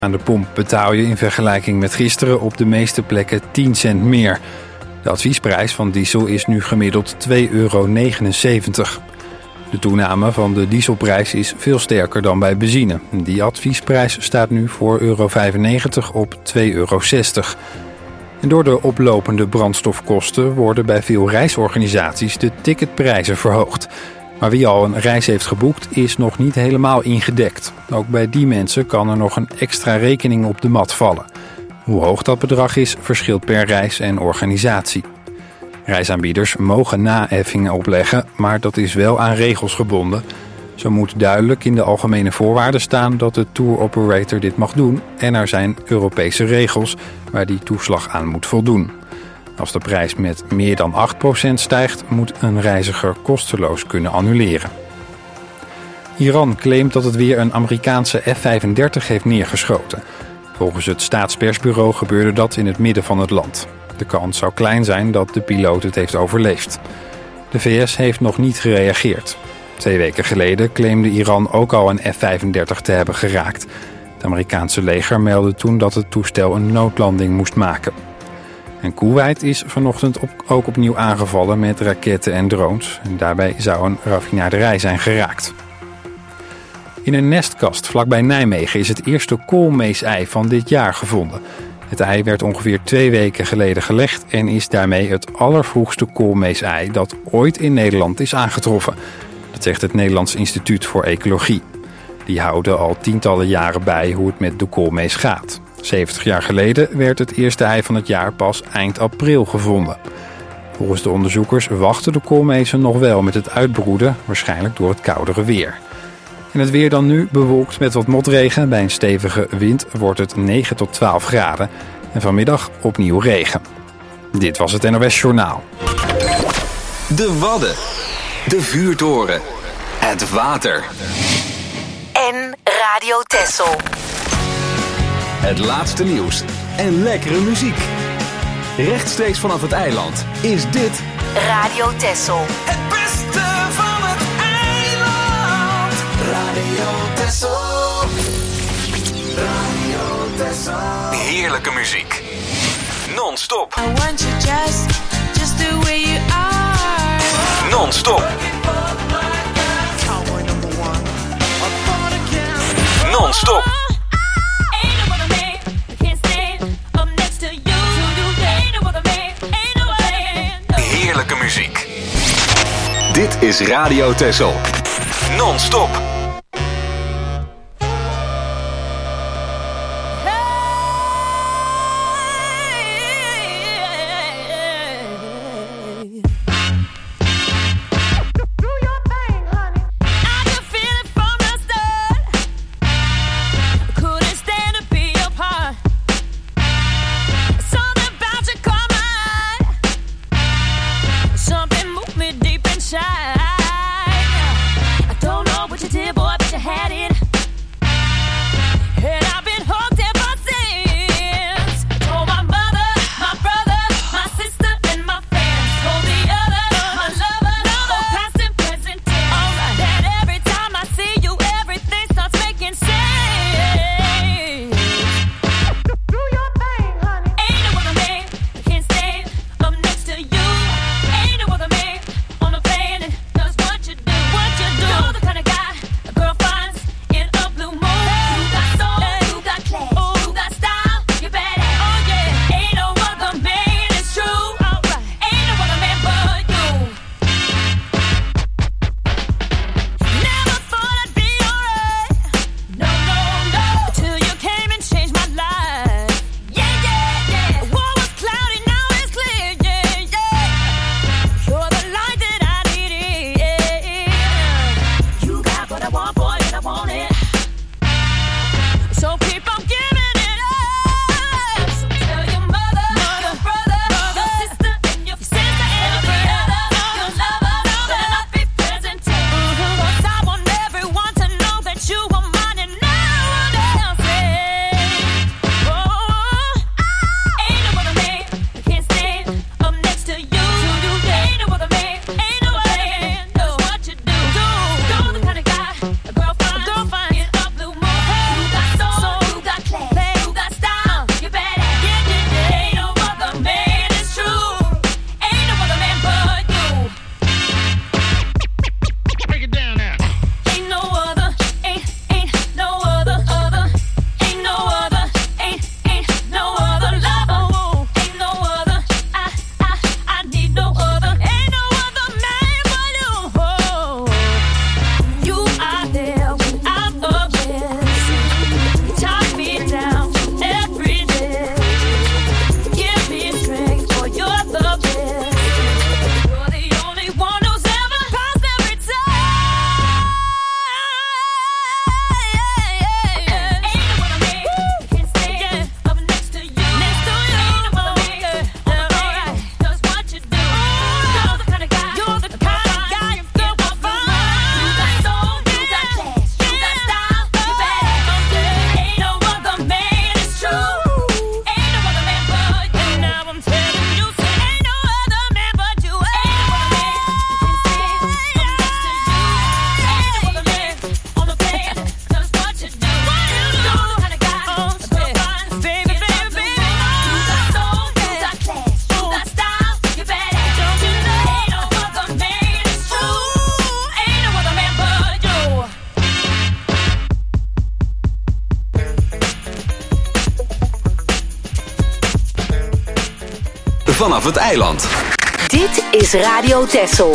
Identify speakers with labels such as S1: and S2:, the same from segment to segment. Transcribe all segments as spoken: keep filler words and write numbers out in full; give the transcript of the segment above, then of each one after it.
S1: Aan de pomp betaal je in vergelijking met gisteren op de meeste plekken tien cent meer. De adviesprijs van diesel is nu gemiddeld twee euro negenenzeventig. De toename van de dieselprijs is veel sterker dan bij benzine. Die adviesprijs staat nu voor euro vijfennegentig op twee euro zestig. En door de oplopende brandstofkosten worden bij veel reisorganisaties de ticketprijzen verhoogd. Maar wie al een reis heeft geboekt is nog niet helemaal ingedekt. Ook bij die mensen kan er nog een extra rekening op de mat vallen. Hoe hoog dat bedrag is, verschilt per reis en organisatie. Reisaanbieders mogen naheffingen opleggen, maar dat is wel aan regels gebonden. Zo moet duidelijk in de algemene voorwaarden staan dat de tour operator dit mag doen en er zijn Europese regels waar die toeslag aan moet voldoen. Als de prijs met meer dan acht procent stijgt, moet een reiziger kosteloos kunnen annuleren. Iran claimt dat het weer een Amerikaanse F vijfendertig heeft neergeschoten. Volgens het staatspersbureau gebeurde dat in het midden van het land. De kans zou klein zijn dat de piloot het heeft overleefd. De V S heeft nog niet gereageerd. Twee weken geleden claimde Iran ook al een F vijfendertig te hebben geraakt. Het Amerikaanse leger meldde toen dat het toestel een noodlanding moest maken. En Koeweit is vanochtend op, ook opnieuw aangevallen met raketten en drones. En daarbij zou een raffinaderij zijn geraakt. In een nestkast vlakbij Nijmegen is het eerste koolmeesei van dit jaar gevonden. Het ei werd ongeveer twee weken geleden gelegd en is daarmee het allervroegste koolmeesei dat ooit in Nederland is aangetroffen. Dat zegt het Nederlands Instituut voor Ecologie. Die houden al tientallen jaren bij hoe het met de koolmees gaat. zeventig jaar geleden werd het eerste ei van het jaar pas eind april gevonden. Volgens de onderzoekers wachten de koolmezen nog wel met het uitbroeden, waarschijnlijk door het koudere weer. En het weer dan nu bewolkt met wat motregen. Bij een stevige wind wordt het negen tot twaalf graden. En vanmiddag opnieuw regen. Dit was het N O S Journaal.
S2: De Wadden. De vuurtoren. Het water.
S3: En Radio Texel.
S2: Het laatste nieuws en lekkere muziek. Rechtstreeks vanaf het eiland is dit
S3: Radio Texel.
S4: Het beste van het eiland. Radio Texel. Radio Texel.
S2: heerlijke muziek. Non-stop.
S5: I want you just, just the way you are.
S2: Non-stop. Non-stop. Heerlijke muziek. Dit is Radio Texel. Non-stop.
S5: Something moved me deep inside. I don't know what you did.
S2: vanaf het eiland.
S3: Dit is Radio Texel.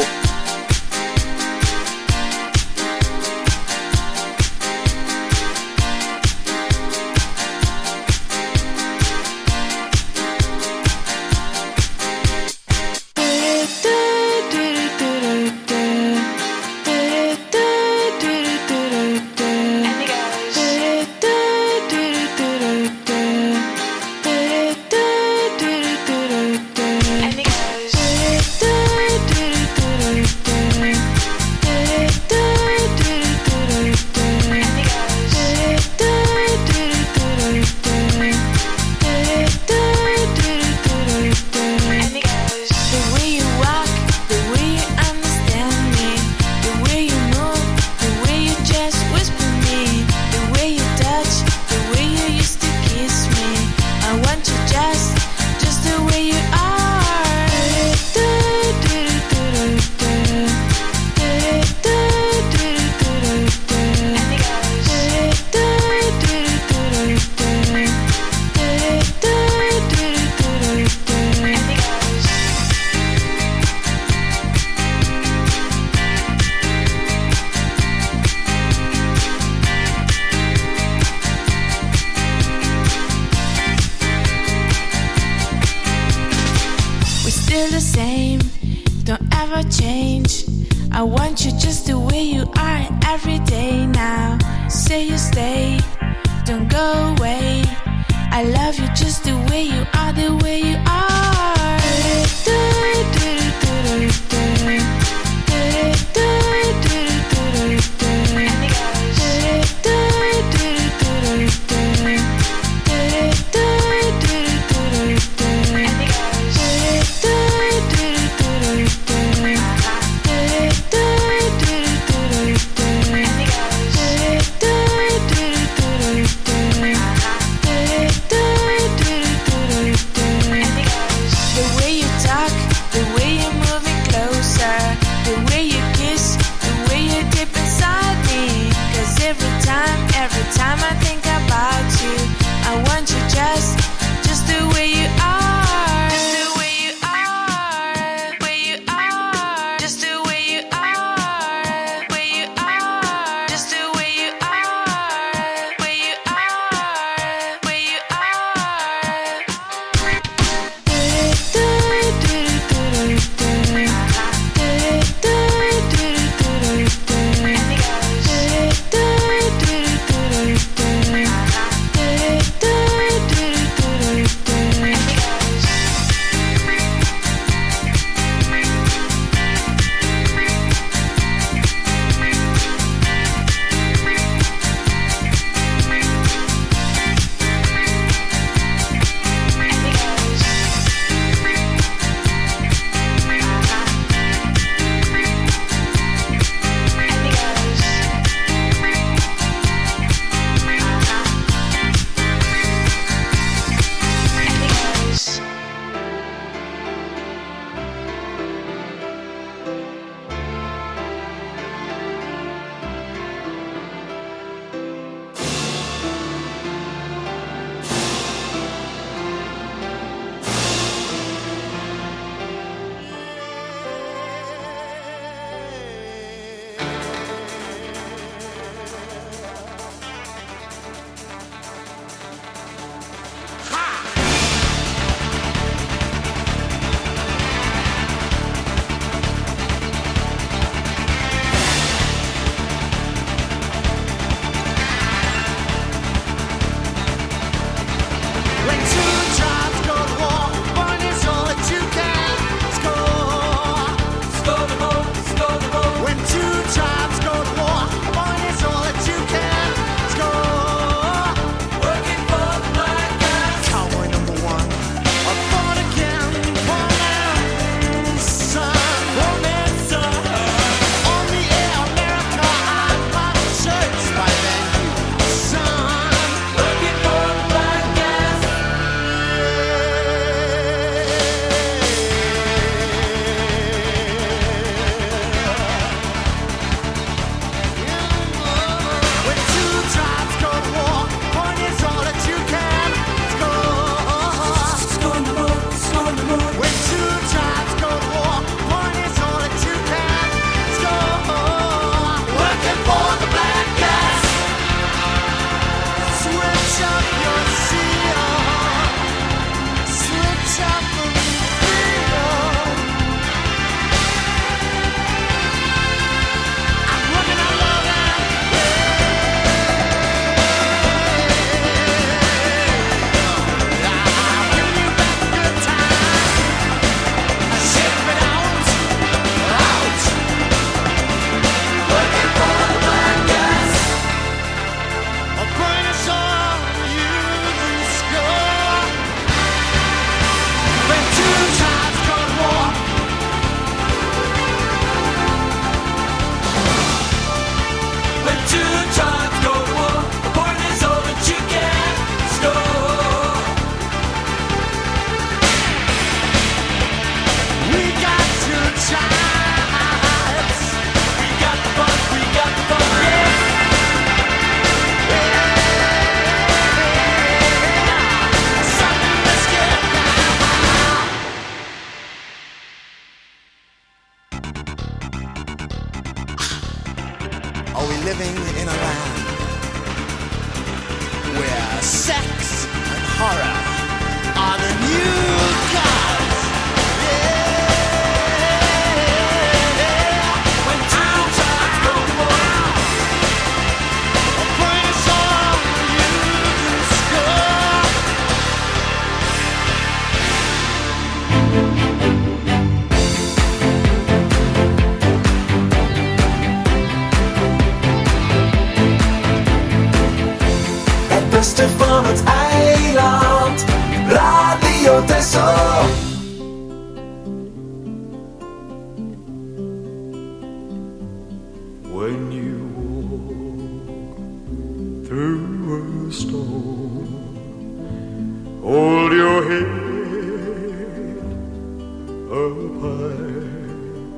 S6: your head up high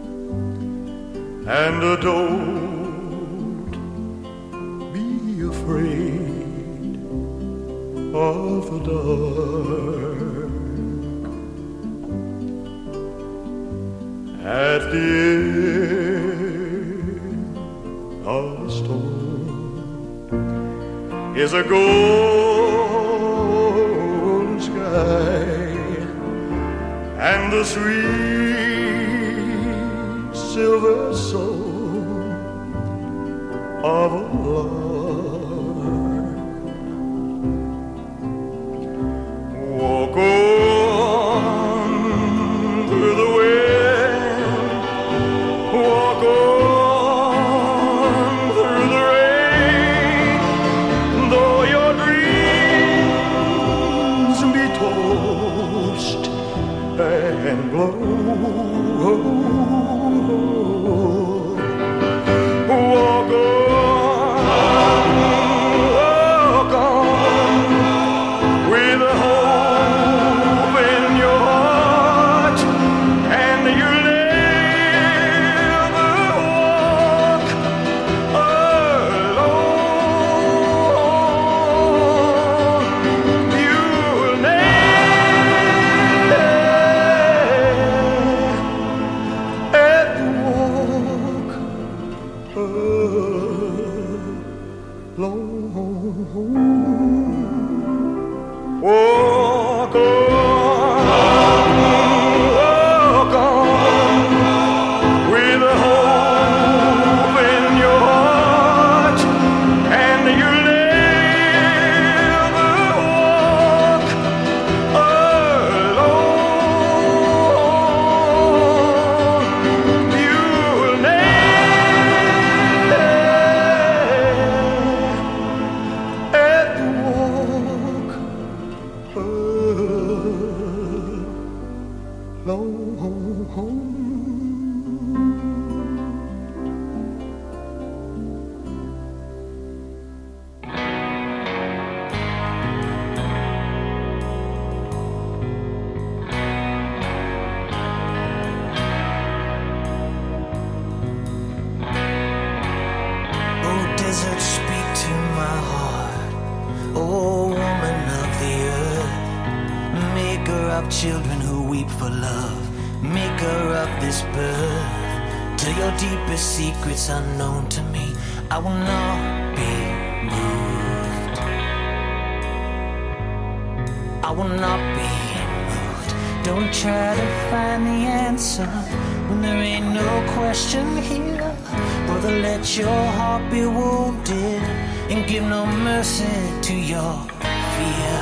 S6: and don't be afraid of the dark. At the end of the storm is a golden sky and the sweet silver soul of a lark. Walk on through the wind, walk on through the rain, though your dreams be tossed and blow. Walk on, walk on, with a hope in your heart, and you never walk alone. You'll never walk alone. Walk on, walk on, with a hope in your heart, and you'll never walk alone. You'll never walk alone.
S7: Oh, desert, speak to my heart. Oh, woman of the earth, maker of children who weep for love, maker of this birth. Till your deepest secrets unknown to me, I will not be moved. I will not be moved. Don't try to find the answer when there ain't no question here. Brother, let your heart be wounded and give no mercy to your fear.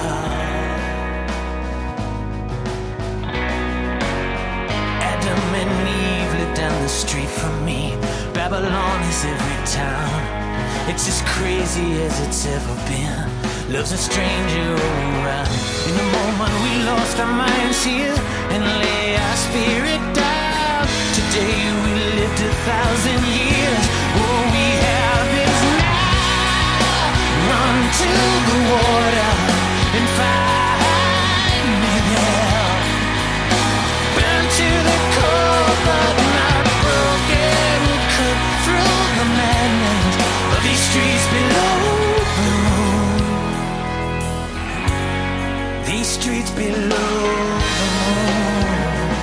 S7: Adam and Eve live down the street from me. Babylon is every town. It's as crazy as it's ever been. Love's a stranger all around. In the moment we lost our minds here and lay our spirit down. Today we lived a thousand years. All we have is now. Run to the water and find me there. Burn to the core but not broken. Cut through the madness of these streets below the moon. These streets below the moon.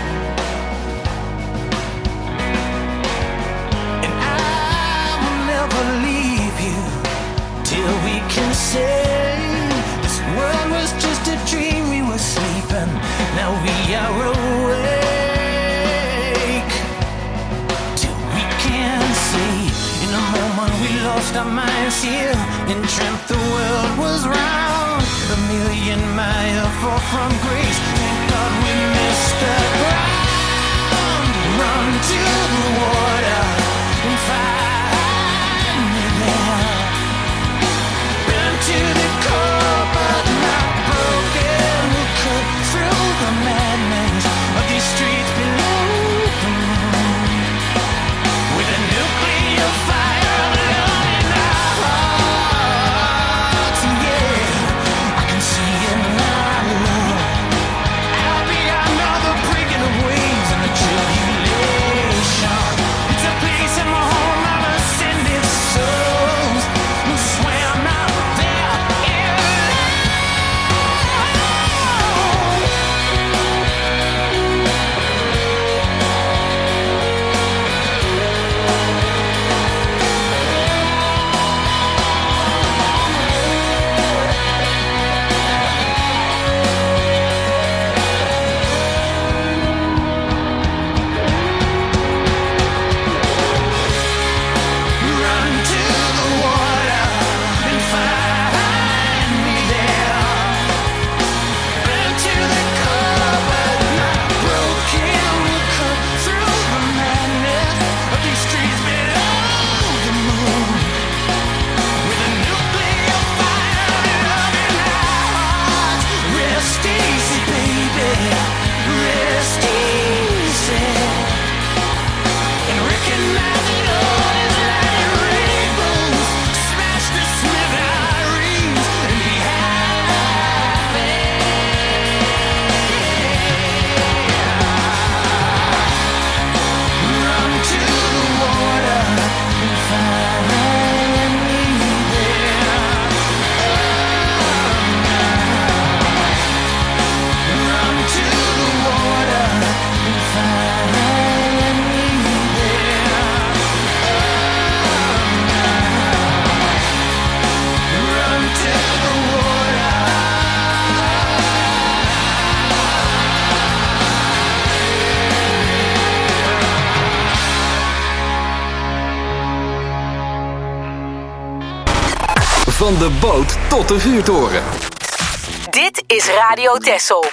S7: And I will never leave you till we can say this world was just a dream. We were sleeping, now we are awake. Till we can see. In a moment we lost our minds here and dreamt the world was round. A million miles far from grace. Thank God we missed the ground. Run to the water and find me there. Burn to the core but not broken. Cut through the madness of these streets below the moon. With a nuclear fire of love in our hearts, yeah. I can see it now, love.
S2: Van de boot tot de vuurtoren.
S3: Dit is Radio Texel.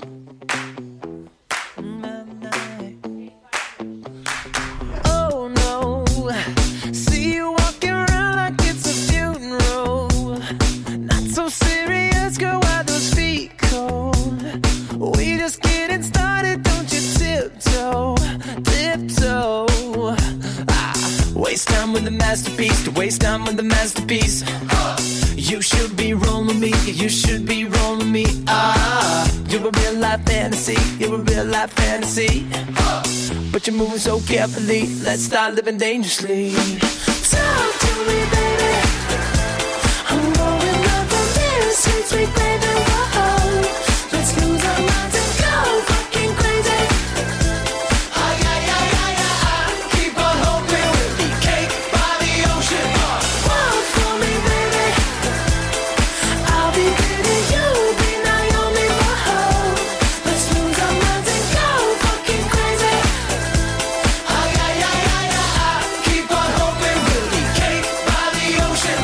S7: Oh no, see you walking around like it's a funeral. Not so serious, girl, why those feet cold? We just getting started, don't you tiptoe, tiptoe. Ah, waste time with the masterpiece, to waste time with the masterpiece. You should be rolling me, you should be rolling me. Ah, you're a real life fantasy, you're a real life fantasy. But you're moving so carefully, let's start living dangerously. Talk to me, baby. I'm rolling up from here, sweet, sweet baby. Whoa, let's lose our minds and go fucking crazy. Ay, ay, ay, ay, ay, keep on hoping we'll be cake by the ocean. Walk for me, baby. I'll be pretty, you'll be Naomi. Whoa, let's lose our minds and go fucking crazy. Ay, ay, ay, ay, ay, keep on hoping we'll be cake by the ocean.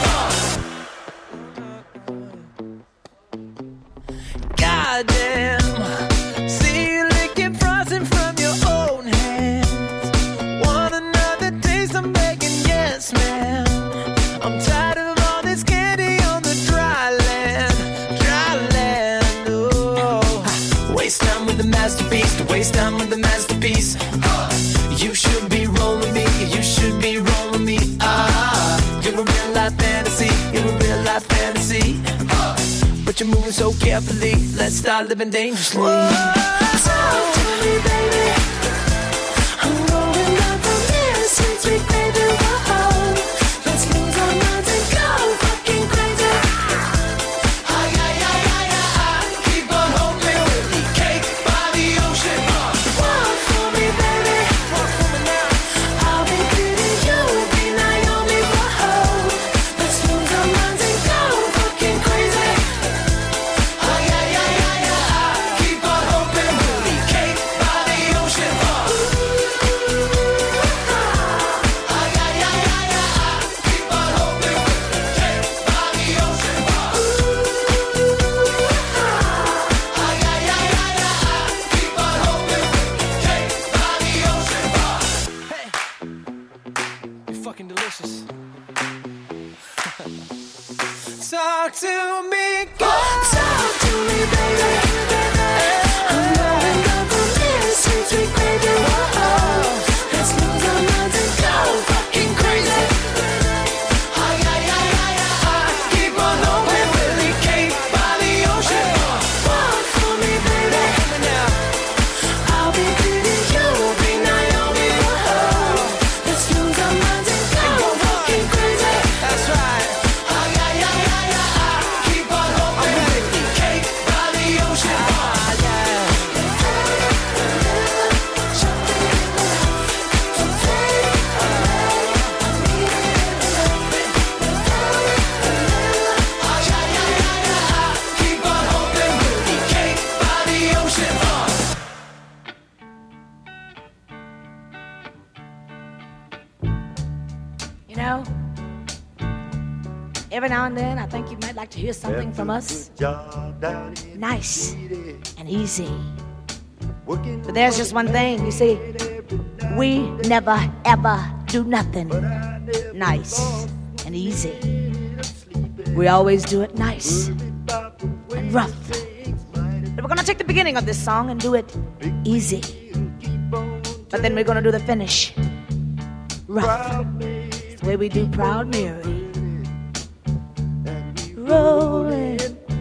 S7: Goddamn, see you licking frosting from your own hands. Want another taste? I'm begging, yes, ma'am. I'm tired of all this candy on the dry land, dry land. Oh, waste time with the masterpiece, to waste time with the masterpiece. You should be rolling me, you should be rolling me. Ah, you're a real life fantasy, you're a real life fantasy. But you're moving so carefully, let's start living dangerously. Talk to me, baby. I'm rolling up from here, sweet, sweet baby. Whoa, let's lose our minds and go fucking crazy. Ay, ay, ay, ay, ay, keep on hoping we'll be cake by the ocean. Walk for me, baby. Walk for me now. I'll be pretty, you'll be Naomi. Whoa, let's lose our minds and go fucking crazy. Ay, ay, ay, ay, ay, keep on hoping we'll be cake by the ocean. Ay, ay, ay, ay, ay, keep on hoping we'll be cake by the ocean. Ay, ay, ay, ay, ay, keep on hoping we'll be cake by the ocean. Hey, you're fucking delicious. Talk to me, girl. Talk to me, baby. I'm rolling up from here, sweet, sweet baby. Whoa, let's lose our minds and go fucking crazy. Ay, ay, ay, ay, ay, keep on hoping we'll be cake by the ocean. Walk for me, baby. I'll be pretty, you'll be Naomi. Whoa, let's lose our minds and go fucking crazy. That's right. Ay, ay, ay, ay, ay, keep on hoping we'll be cake by the ocean. Ah, yeah. Ay, ay, ay, ay, ay, keep on hoping we'll be cake by the ocean.
S8: You know, every now and then I think you might like to hear something from us nice and easy. But there's just one thing, you see, we never ever do nothing nice and easy. We always do it nice and rough. But we're gonna take the beginning of this song and do it easy. But then we're gonna do the finish rough. It's the way we do Proud Mary. Rolling,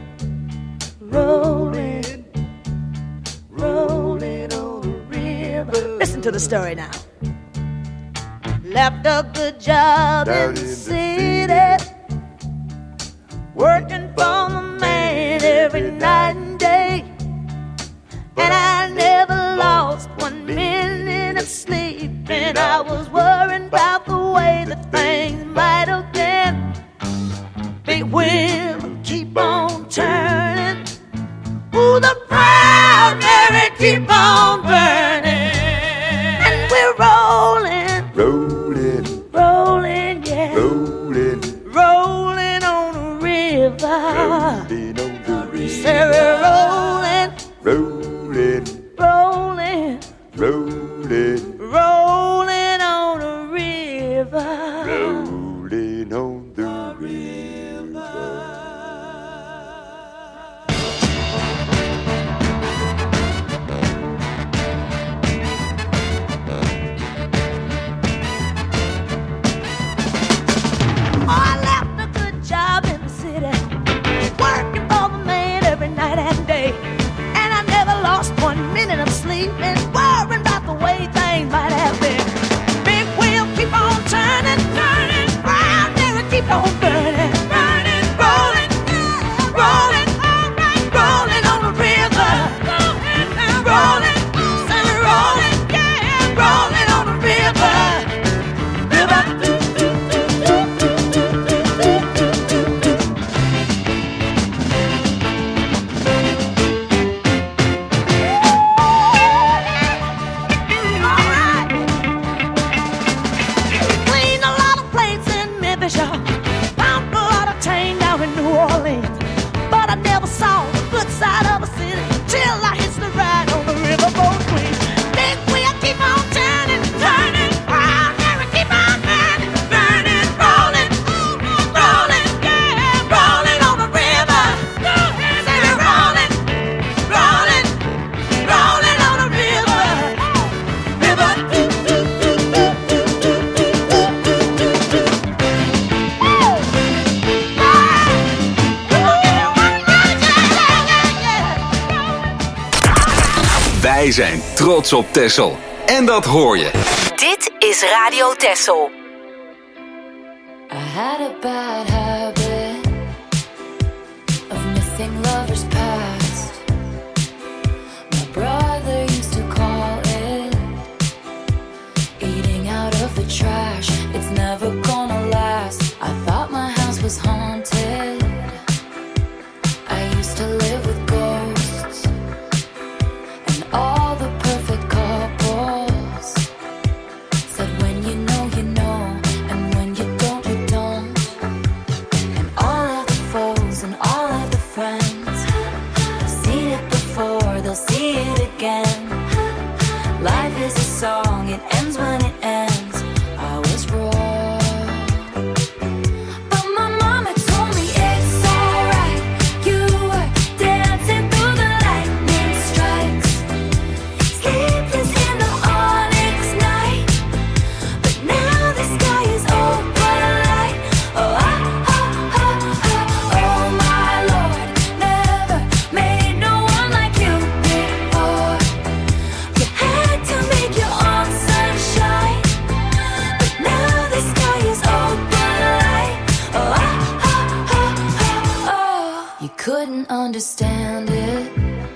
S8: rolling, rolling on the river. Listen to the story now. Left a good job in the city, working for the man every night and day. And I never lost one minute of sleep, and I was worried about the way that things might have been. Big wheel keep on turning, ooh, the Proud Mary keep on burning. And we're rolling,
S9: rolling,
S8: rolling, yeah,
S9: rolling,
S8: rolling on the
S9: rolling,
S8: rolling,
S9: rolling,
S8: rolling on the river.
S9: rolling on the river.
S8: Oh, I left a good job in the city, working for the man every night and day. And I never lost one minute of sleep and worrying about the way things might have been. Big wheel keep on turning, turning, round there and keep on burning, burning, rolling, rolling, rolling on the river, rolling, say rolling, yeah, rolling on the river, river. Cleaned a lot of plates in Memphis, y'all. Pumped a lot of tang down in New Orleans. But I never saw the good side of a city till I hitched the ride on the riverboat queen. Big wheel keep on turning, turning, round there and keep on burning, burning, rolling, rolling, yeah, rolling on the river. Say we're rolling, rolling, rolling on the river, river.
S2: Wij zijn trots op Texel. En dat hoor je.
S3: Dit is Radio Texel.
S5: I had a bad habit of missing lovers past. My brother used to call it eating out of the trash. It's never gonna last. I thought my house was haunted. I used to live with ghosts and all the perfect couples said when you know you know, and when you don't you don't. And all of the foes and all of the friends have seen it before, they'll see it again. Life is a song, it ends when it ends. I was wrong, but my mama told me it's alright. You were dancing through the lightning strikes, sleepless in the onyx night. But now the sky is open light. Oh, ah, ah, ah, ah. Oh my Lord, never made no one like you before. You had to make your own sunshine, but now the sky is open light. Oh, ah, ah, ah, ah, oh. You couldn't understand it,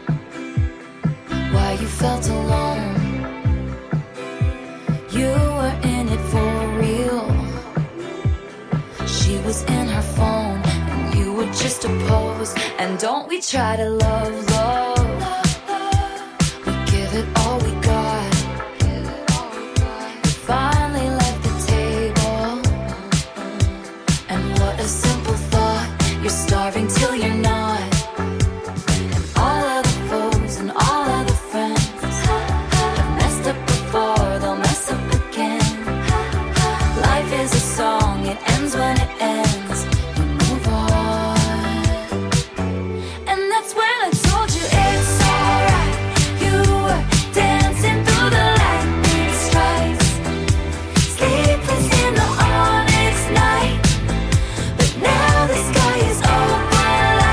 S5: why you felt alone. You were in it for real. She was in her phone and you were just a pose. And don't we try to love, love. We give it all we got. You finally left the table. And what a simple thought. You're starving till you're not. And all of the foes and all of the friends have messed up before, they'll mess up again. Life is a song, it ends when it ends. You move on. And that's when I told you it's alright. You were dancing through the lightning strikes, sleepless in the onyx night. But now the sky is open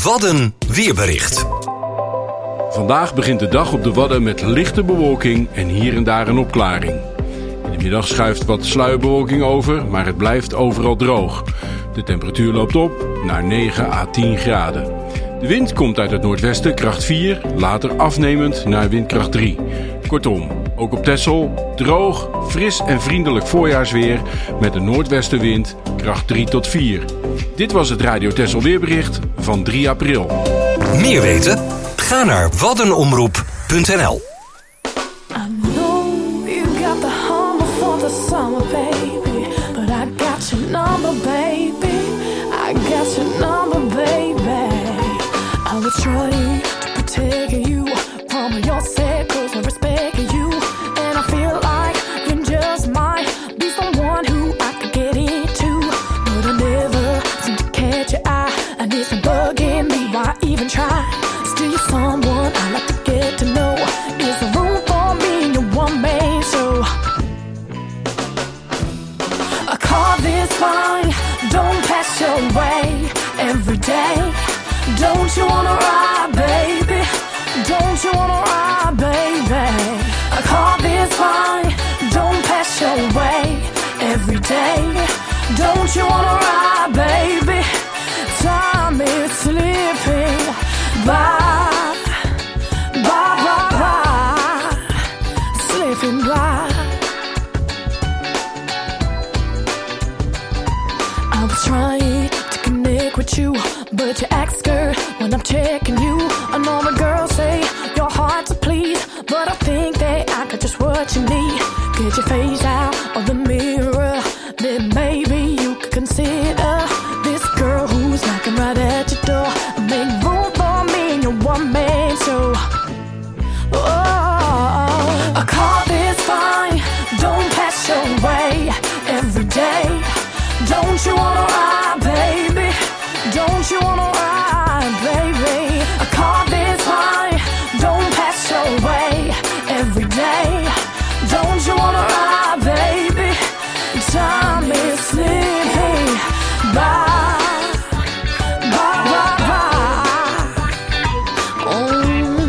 S10: Wadden weerbericht.
S11: Vandaag begint de dag op de Wadden met lichte bewolking en hier en daar een opklaring. In de middag schuift wat sluierbewolking over, maar het blijft overal droog. De temperatuur loopt op naar negen à tien graden. De wind komt uit het noordwesten, kracht vier, later afnemend naar windkracht drie. Kortom, ook op Texel droog, fris en vriendelijk voorjaarsweer met een noordwestenwind, kracht drie tot vier. Dit was het Radio Texel weerbericht van drie april.
S10: Meer weten? Ga naar waddenomroep punt n l.
S12: Trying to protect you from your circles and respect you, and I feel like you just might be someone who I could get into, but I never seem to catch your eye, and it's been bugging me. Why even try? Still you're someone I like to get to know. Is there room for me in your one man show? A car this fine, don't pass your way every day. Don't you wanna ride, baby? Don't you wanna ride, baby? A car this fine, don't pass your way every day. Don't you wanna ride, baby? Time is slipping by, by, by, by, slipping by. I was trying to connect with you, but you act scared when I'm checking you. I know my girls say you're hard to please, but I think that I got just what you need. Get your face out of the mirror, then maybe you could consider this girl who's knocking right at your door. Make room for me in your one man show. Oh, a car this fine, don't pass your way every day. Don't you wanna ride, baby? Don't you wanna ride, baby? A car this fine, don't pass your way every day. Don't you wanna ride, baby? Time is slipping by, by, by, by. Oh.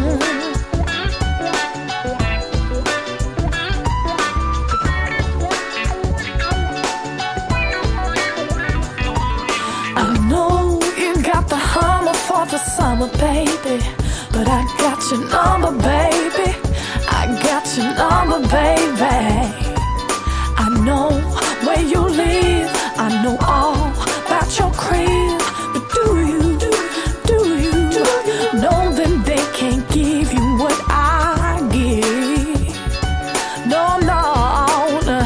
S12: I know you got the hummer for the summer, baby, but I got your number, baby. I got your number, baby. I know where you live, I know all about your crib, but do you, do, do you, do you know that they can't give you what I give? No, no, no.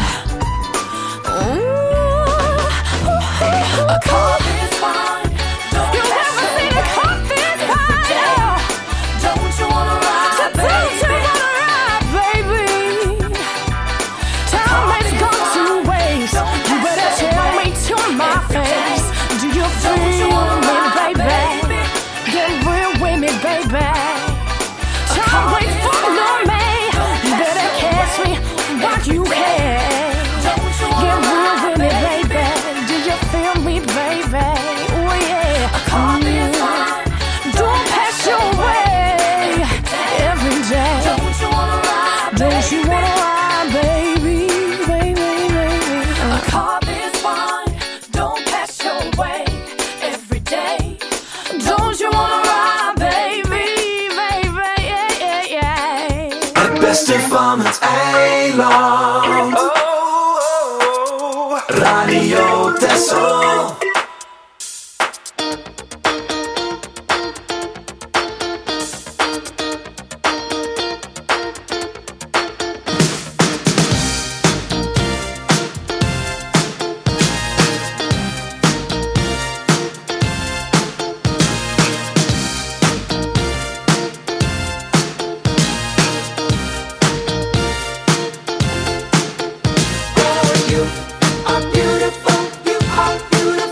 S12: Ooh, a car this fine, don't you ever seen a car this fine? Yeah. Don't you wanna ride, so baby? Don't you wanna ride, baby? Time has gone to waste. You better tell me to my face. Do you feel me, baby? Get real with me, baby. Time waits for no man. You better catch me while you can. Get real with me, baby. Do you feel me, baby? Oh yeah. Mm. Don't pass your way every day. Don't you wanna ride, Don't you wanna ride, baby, baby, baby? A car this fine, don't pass your way every day. Don't you wanna ride, baby, baby, yeah, yeah, yeah.
S4: Het beste van het eiland. Radio Texel.
S12: You are beautiful, you are beautiful.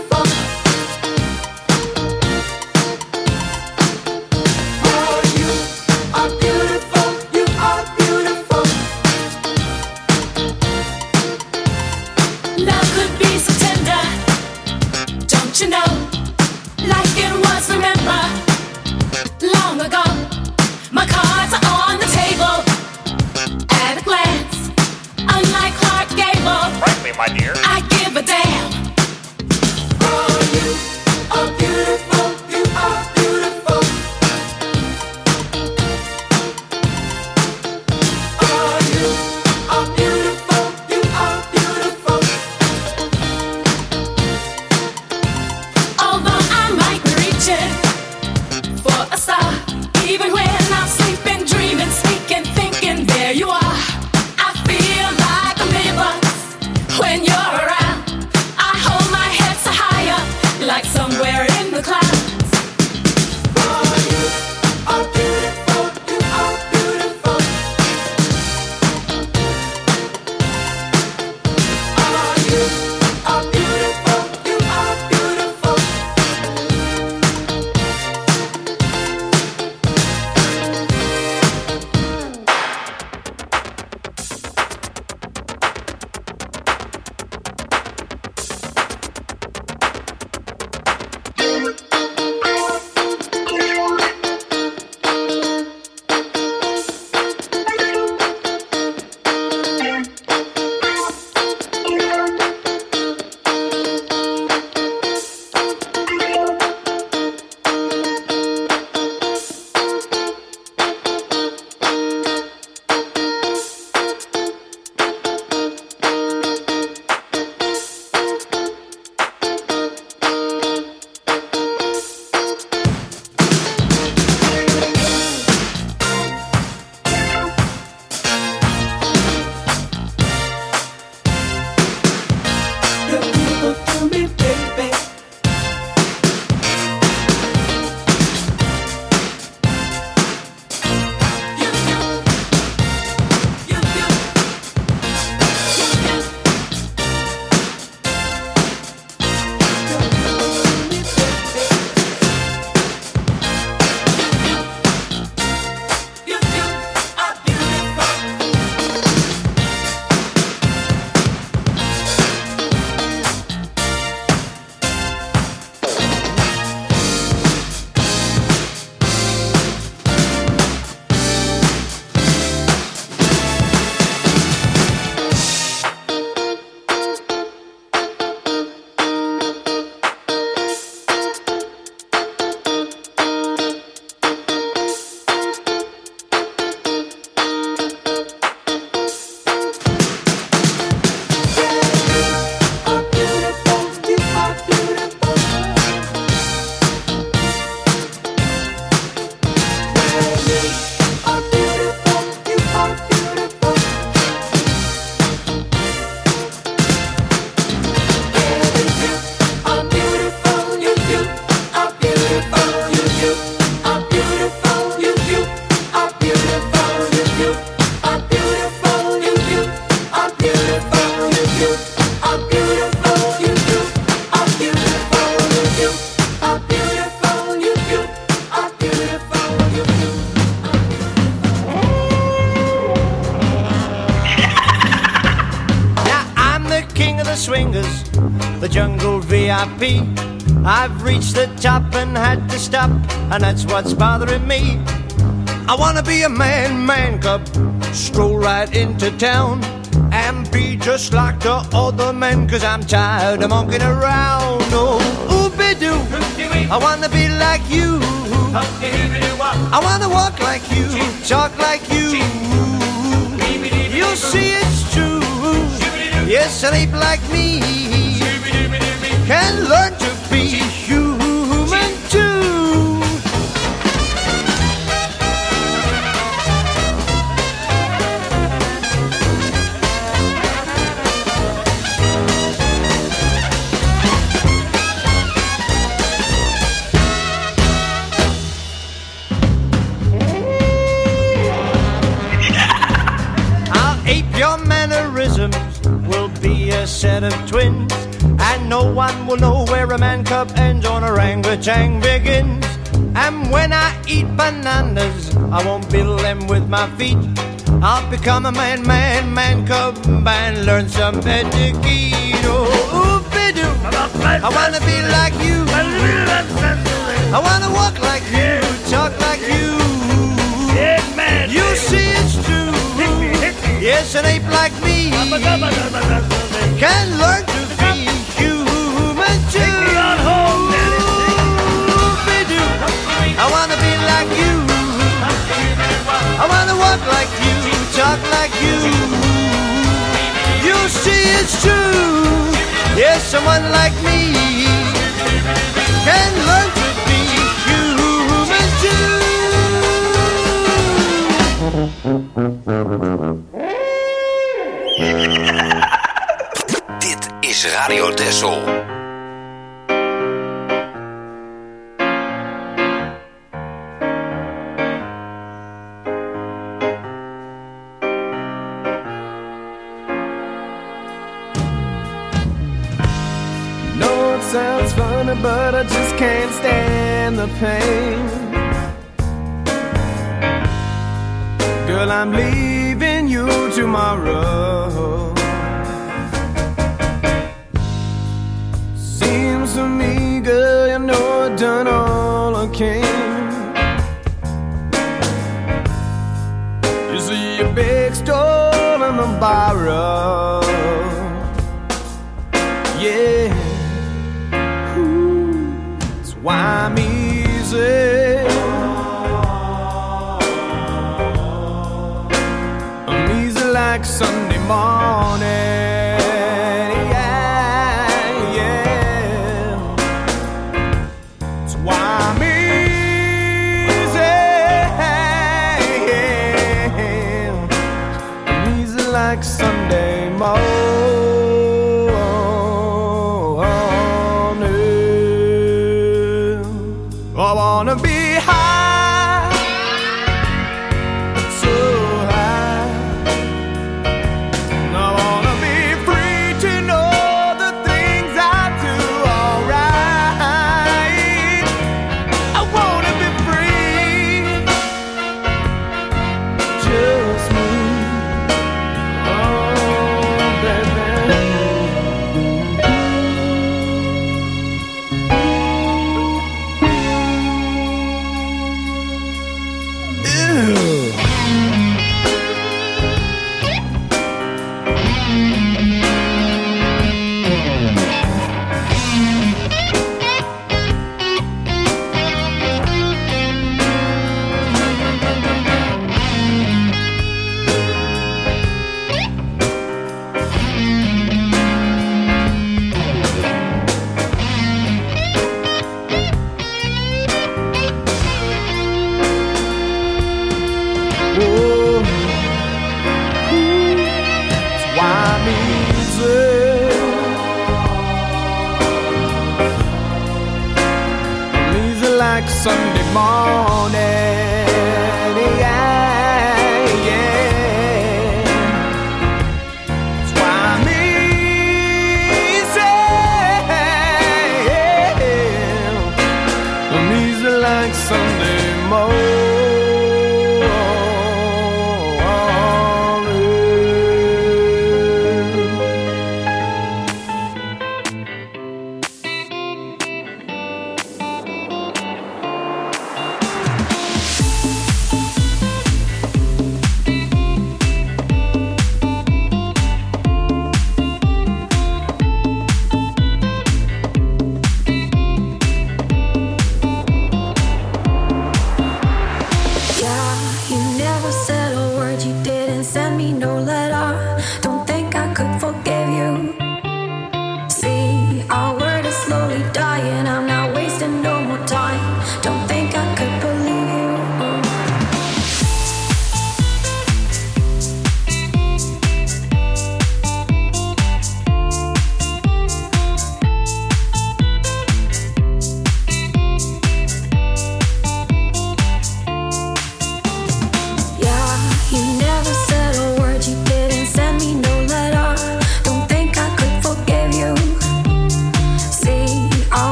S6: me, my dear.
S12: I give a damn.
S4: Oh, you are beautiful, you are beautiful. Oh, you are beautiful, you are beautiful.
S12: Although I might be reaching for a star, even when I'm sleeping, dreaming, speaking, thinking, there you are. I feel like a million bucks when you're around. I hold my head so higher, like somewhere in the clouds.
S4: Oh, you are beautiful, you are beautiful. Oh, you are beautiful, you are beautiful. You're beautiful to me, baby. You, you, you, you, you, you. You, you are beautiful. Are beautiful, you are beautiful. You are beautiful, you are beautiful. Are beautiful, you, you are beautiful, you, you are beautiful, you, you are beautiful, you, you are beautiful, you, you are beautiful, you, you are beautiful, you, you are beautiful, you, you are beautiful, you, you are beautiful, you, you.
S13: Now I'm the king of the swingers, the jungle V I P. I've reached the top and had to stop, and that's what's bothering me. I wanna be a man, man cub, stroll right into town and be just like the other men, cause I'm tired of monkeying around. Oh, oopie-doo, I wanna be like you. I wanna walk like you, talk like you. You'll see it's true. Yes, an ape like me can learn to be human too. I'll ape your mannerisms, we'll be a set of twins, and no one will know where a man cub ends or an orangutan begins. And when I eat bananas, I won't build them with my feet. I'll become a man, man, man cub and learn some etiquette. Oh, oopie-doo, I wanna be like you. I wanna walk like you, talk like you. You see it's true. Yes, an ape like me can learn to be human too. Take me on home, Daddy. Be-doo. I wanna be like you. I wanna walk like you, talk like you. You see it's true. Yes, someone like me can learn to be human too.
S10: Dit is Radio Texel.
S14: Sounds funny, but I just can't stand the pain. Girl, I'm leaving you tomorrow. Seems to me, girl, you know I've done all I can. You see a big store in the borrow. Yeah. Why I'm easy. I'm easy like Sunday morning. Yeah, yeah. That's why I'm easy. I'm easy like Sunday morning. I wanna be high, so high. I wanna be free to know the things I do alright. I wanna be free, just me. Oh, baby. Sunday morning, yeah, yeah. That's why I'm easy. I'm easy like Sunday morning.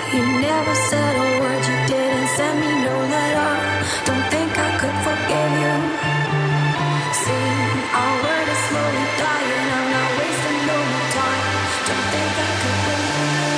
S5: you never said a word, you didn't send me no letter. Don't think I could forgive you. See, our word is slowly dying, I'm not wasting no more time. Don't think I could believe you.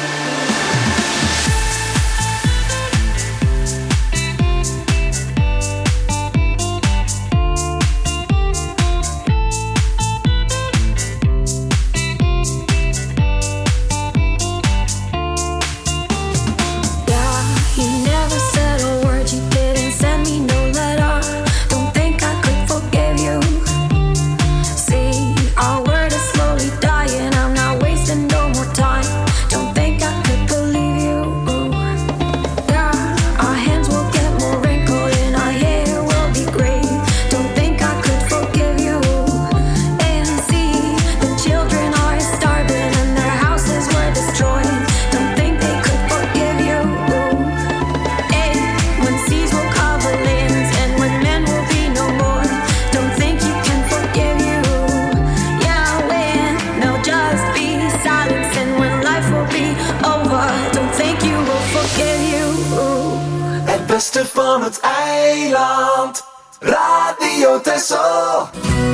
S4: Beste van het eiland, Radio Texel.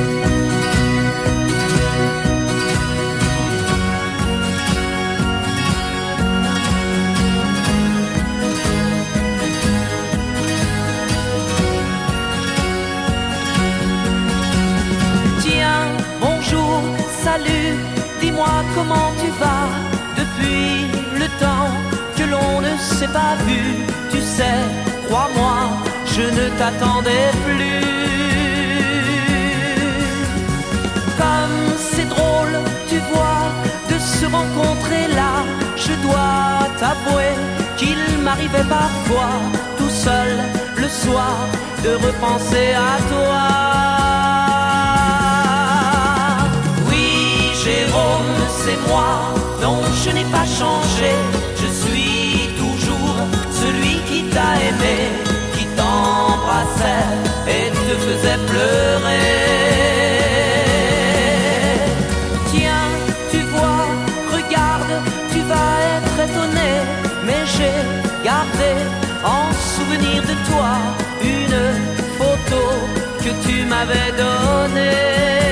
S7: Tiens, bonjour, salut, dis-moi comment tu vas depuis le temps que l'on ne s'est pas vu, tu sais. Crois-moi, je ne t'attendais plus. Comme c'est drôle, tu vois, de se rencontrer là. Je dois t'avouer qu'il m'arrivait parfois, tout seul, le soir, de repenser à toi. Oui, Jérôme, c'est moi, non, je n'ai pas changé. Je suis toujours celui qui t'a aimé, qui t'embrassait et te faisait pleurer. Tiens, tu vois, regarde, tu vas être étonné, mais j'ai gardé en souvenir de toi une photo que tu m'avais donnée.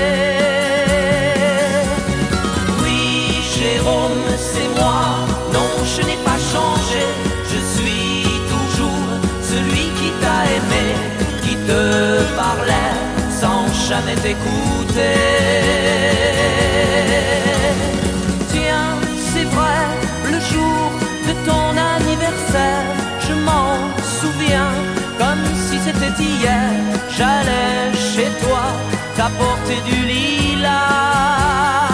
S7: Oui, Jérôme, c'est moi, non, je n'ai pas changé. Je suis toujours celui qui t'a aimé, qui te parlait sans jamais t'écouter. Tiens, c'est vrai, le jour de ton anniversaire, je m'en souviens comme si c'était hier. J'allais chez toi t'apporter du lilas.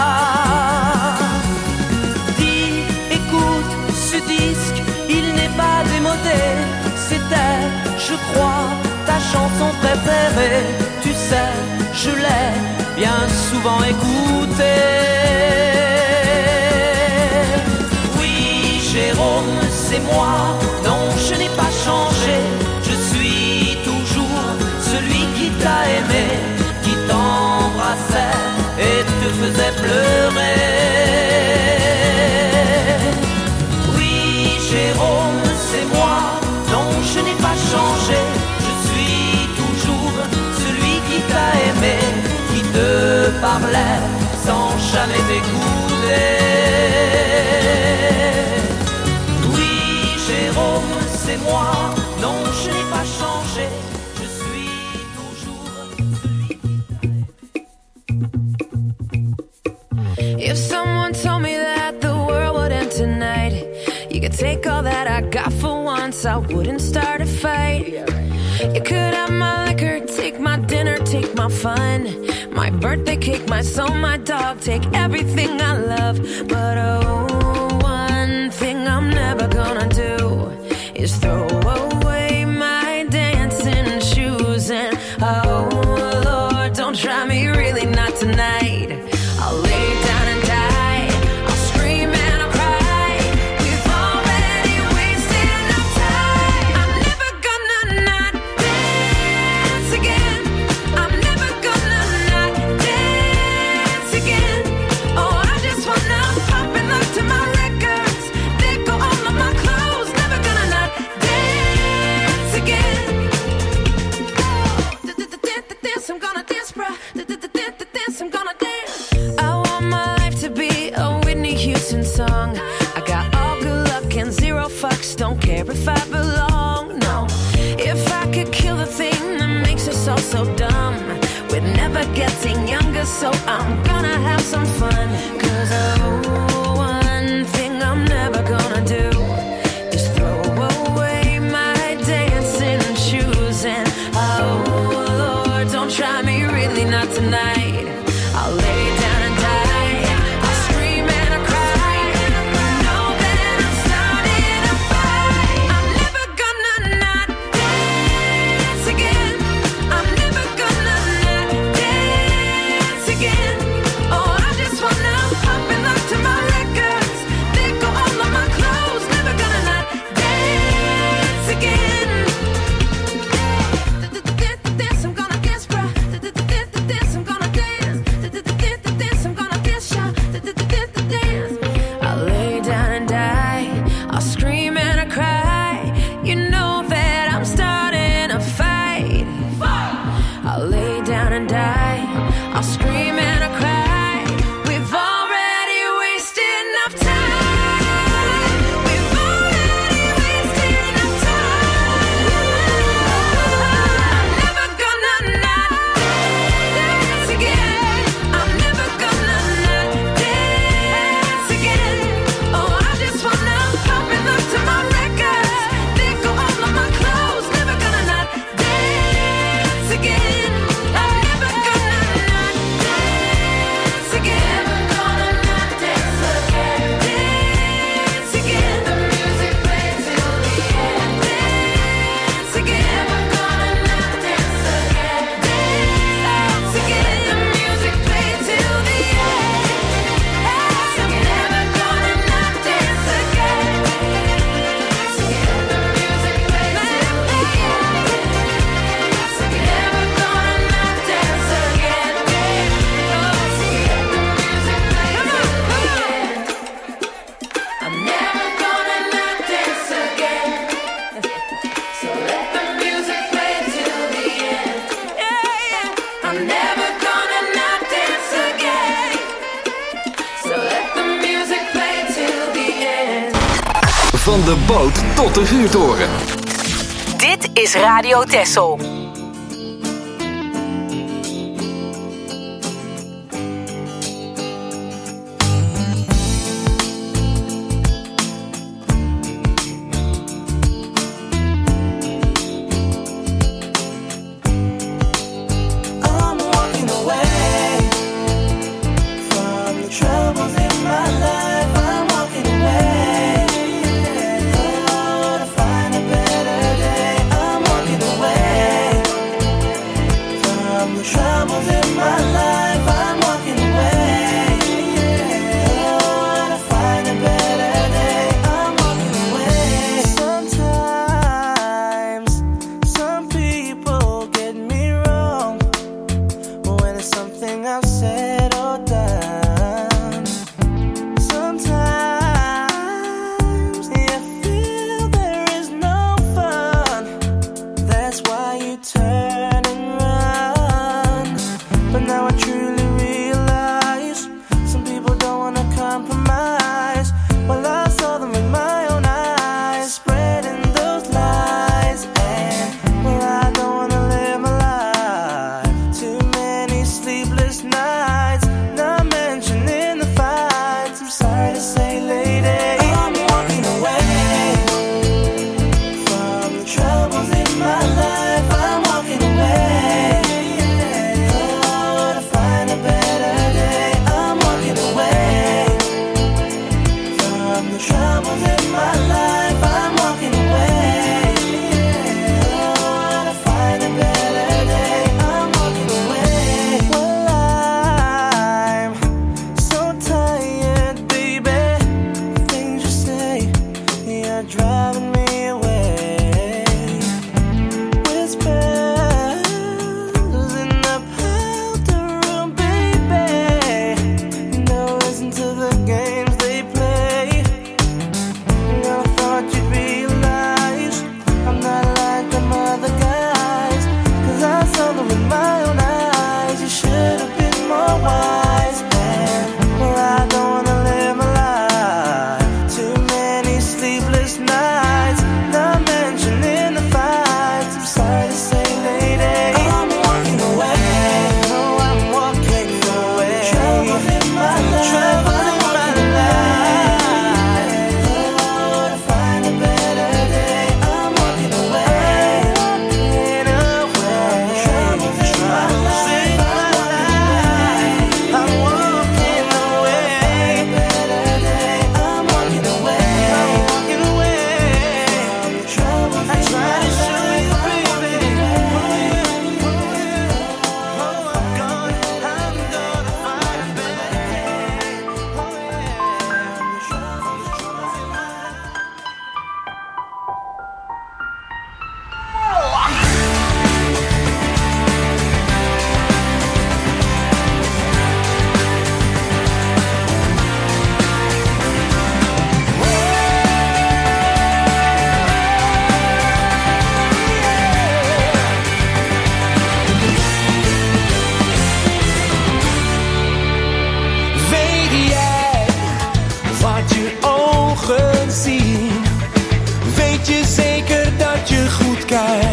S7: Dis, écoute, ce disque, il n'est pas démodé. C'était, je crois, ta chanson préférée. Tu sais, je l'ai bien souvent écoutée. Oui, Jérôme, c'est moi, non, je n'ai pas changé. Je suis toujours celui qui t'a aimé, qui t'embrassait et te faisait pleurer. Oui, Jérôme, c'est moi, non, je n'ai pas changé. Je suis toujours celui qui t'a aimé, qui te parlait sans jamais t'écouter. Oui, Jérôme, c'est moi, non, je n'ai pas changé. Je suis toujours celui.
S5: If someone told me that the world would end tonight, you could take all that I got for once, I wouldn't start a fight. You could have my liquor, take my dinner, take my fun, my birthday cake, my soul, my dog, take everything I love. But oh, one thing I'm never gonna do is throw away my dancing shoes. And oh Lord, don't try me, really not tonight. I'll lay down and die, I'll scream and I'll cry. We've already wasted enough time. I'm never gonna not dance again. I'm never gonna not dance again. Oh, I just wanna pop and look to my records. They go all of my clothes.
S15: so dumb. We're never getting younger, so I'm gonna have some fun. Cause oh, one thing I'm never gonna do is throw away my dancing shoes. And oh Lord, don't try me, really not tonight. I'll lay down and die. I'll scream and I'll cry. You know that I'm starting a fight. I'm never gonna not dance again. I'm never gonna not dance again. Oh, I just wanna pop and look to my records. They go all of my clothes. Never gonna not dance again. Dance, I'm gonna dance, bro. Dance, I'm gonna dance. Dance, I'm gonna dance, y'all. Dance. I'll lay down and die. I'll scream and I cry. You know that I'm starting a fight. I'll lay down and die. I'll scream and I cry. We've already wasted enough time. We've already wasted enough time. I'm never gonna not dance again. I'm never gonna not dance again. Oh, I just wanna pop and look to my records. They go all of my clothes. Never gonna not dance again. I'm never gonna not dance again. Never gonna not dance again. Dance again. The music plays till the end. Dance again. Never gonna not dance again. Dance again. The music plays till the end. I'm never gonna not dance again. Dance again. The music plays till the end. Never gonna not dance again. Dance again. The music plays till the end. I'm never gonna not dance again. So let the music play till the end. I'm never gonna not dance again. So let the music play till the end.
S2: Van de boot tot de vuurtoren.
S3: Dit is Radio Texel.
S7: I'm walking away from the troubles in my life. I'm walking away, oh, to find a better day. I'm walking away from the troubles in my life. I'm walking away, oh, to find a better day. I'm walking away. Sometimes some people get me wrong when it's something I've said or done. Sometimes you feel there is no fun. That's why you turn and run. But now I truly realize some people don't wanna compromise. Well, I saw them with my own eyes, spreading those lies. And well, I don't wanna live my life. Too many sleepless nights, not mentioning the fights. I'm sorry to say, lady, I'm walking away from the troubles in my life. I'm walking away, oh, to find a better day. I'm walking away from the troubles in my life. I'm walking away, oh, to find a better day. I'm walking away. Well, I'm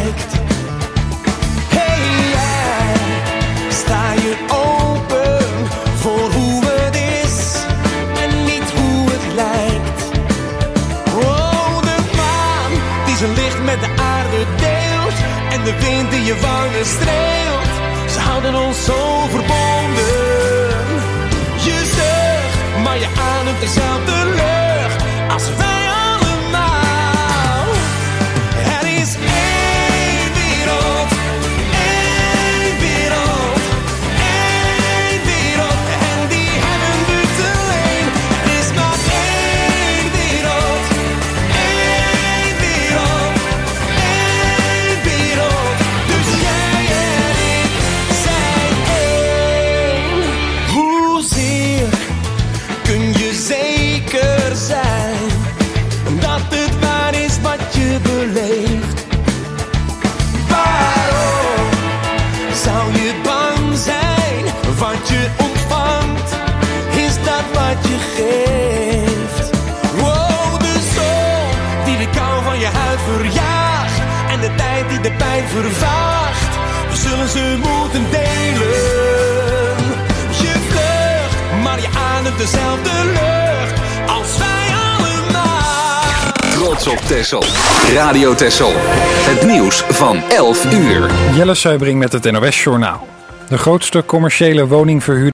S7: lijkt. Hey jij, sta je open voor hoe het is en niet hoe het lijkt. Oh, de maan die zijn licht met de aarde deelt en de wind die je wangen streelt. Ze houden ons zo verbonden. Je zucht, maar je ademt dezelfde lucht als wij allemaal. Er is één wereld, één wereld, één wereld. En die hebben we te leen. Er is maar één wereld, één wereld, één wereld. Dus jij en ik zijn één. Hoezeer kun je zeker zijn dat het waar is wat je beleeft? Waarom zou je bang zijn? Wat je ontvangt, is dat wat je geeft. Wow, de zon die de kou van je huid verjaagt en de tijd die de pijn vervaagt, we zullen ze moeten delen. Je vlucht, maar je ademt dezelfde lucht als wij allemaal.
S2: Trots op Texel. Radio Texel. Het nieuws van elf uur.
S1: Jelle Seubring met het N O S Journaal. De grootste commerciële woningverhuurder